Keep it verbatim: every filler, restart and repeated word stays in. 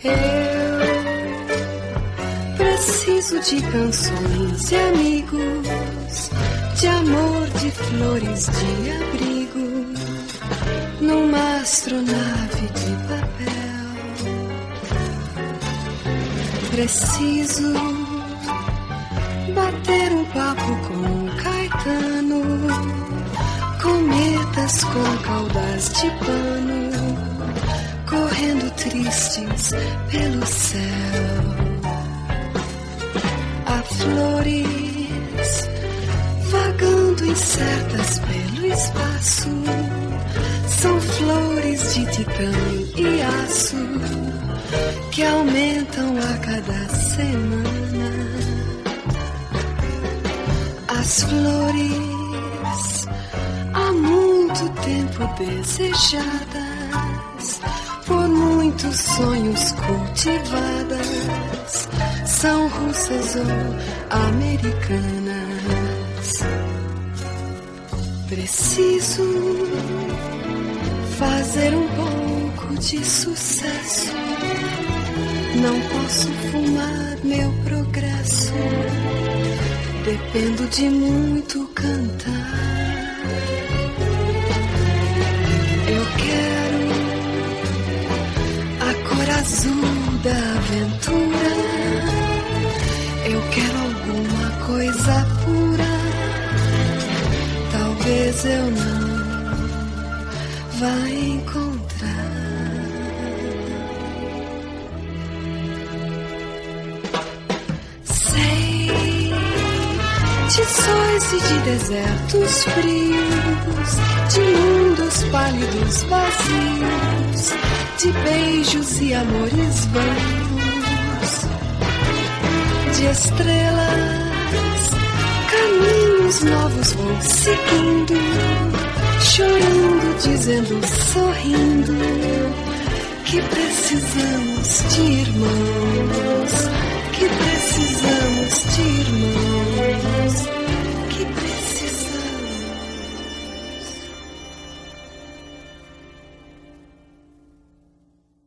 Eu preciso de canções e amigos, de amor, de flores, de abrigo, numa astronave de papel. Preciso bater um papo com Caetano, cometas com caudas de pano, correndo tristes pelo céu. Há flores vagando incertas pelo espaço, são flores de titânio e aço que aumentam a cada semana. As flores há muito tempo desejadas, por muitos sonhos cultivadas, são russas ou americanas. Preciso fazer um pouco de sucesso, não posso fumar meu progresso, dependo de muito cantar. Eu quero a cor azul da aventura, eu quero alguma coisa pura, talvez eu não vá encontrar. Sei de sóis e de desertos frios, de mundos pálidos vazios, de beijos e amores vãos, de estrelas, caminhos novos vou seguindo, chorando, dizendo, sorrindo, que precisamos de irmãos, que precisamos de